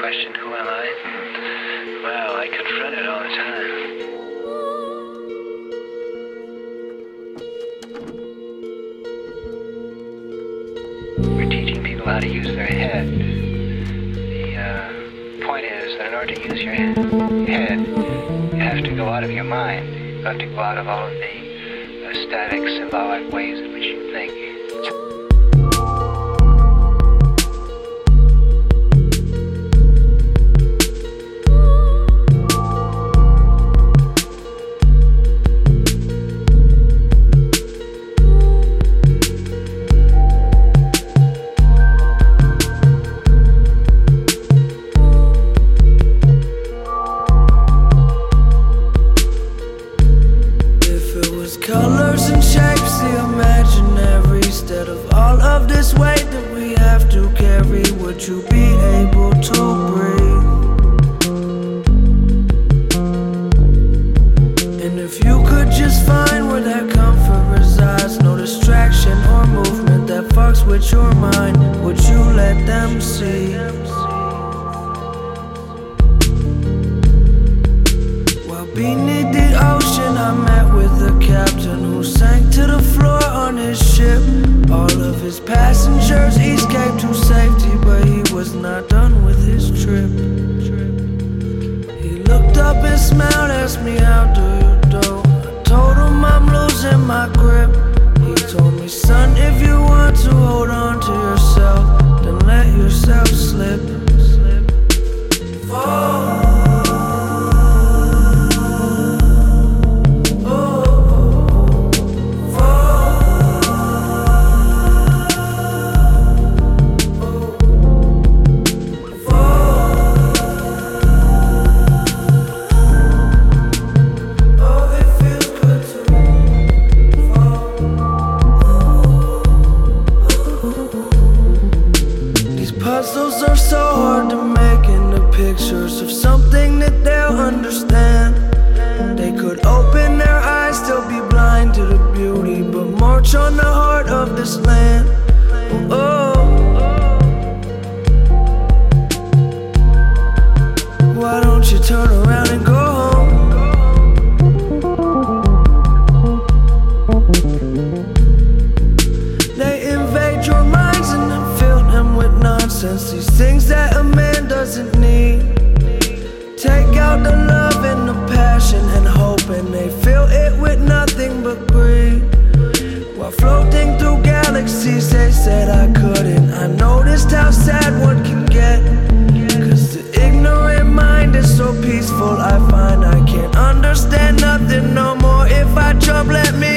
question, who am I? Well, I confront it all the time. We're teaching people how to use their head. The point is that in order to use your head, you have to go out of your mind. You have to go out of all of the static, symbolic ways in which you think. Colors and shapes, the imaginary. Instead of all of this weight that we have to carry, would you be able to breathe? And if you could just find where that comfort resides, no distraction or movement that fucks with your mind, would you let them see? While beneath the ocean I met with the captain who sank to the floor on his ship. All of his passengers escaped to safety, but he was not done with his trip. He looked up and smiled, asked me how do you do. I told him I'm losing my grip. He told me, son, if you want to hold on to yourself, then let yourself slip. Fall. Puzzles are so hard to make into pictures of something that they'll understand. They could open their eyes, still be blind to the beauty, but march on the heart of this land. Oh, why don't you turn around and go home? They invade your minds and then fill them with nonsense, these things that a man doesn't need. Take out the love and the passion and hope, and they fill it with nothing but greed. While floating through galaxies, they said I couldn't. I noticed how sad one can get, 'cause the ignorant mind is so peaceful. I find I can't understand nothing no more. If I jump, let me